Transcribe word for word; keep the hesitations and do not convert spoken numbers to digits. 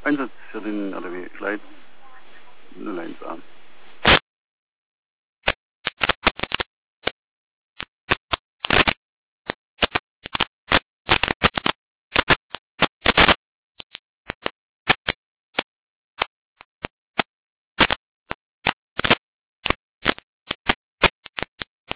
Einsatz für den R W Schleid null eins A.